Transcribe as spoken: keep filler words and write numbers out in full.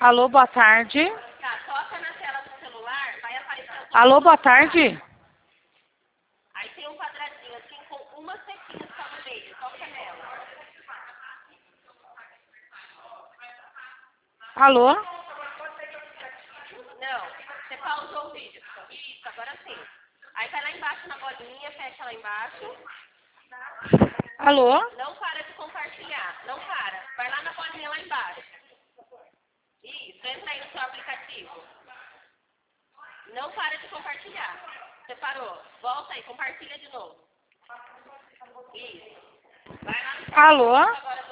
Alô, boa tarde. Tá, toca na tela do celular, vai aparecer assim. Alô, boa tarde. Aí tem um quadradinho assim com uma setinha só no meio. Toca nela. Alô? Não, você pausou o vídeo. Isso, agora sim. Aí vai lá embaixo na bolinha, fecha lá embaixo. Alô? Não para de compartilhar. Não para. Vai lá na bolinha lá embaixo. Isso, entra aí no seu aplicativo. Não para de compartilhar. Você parou. Volta aí, compartilha de novo. Isso. Vai lá no seu Alô? aplicativo agora do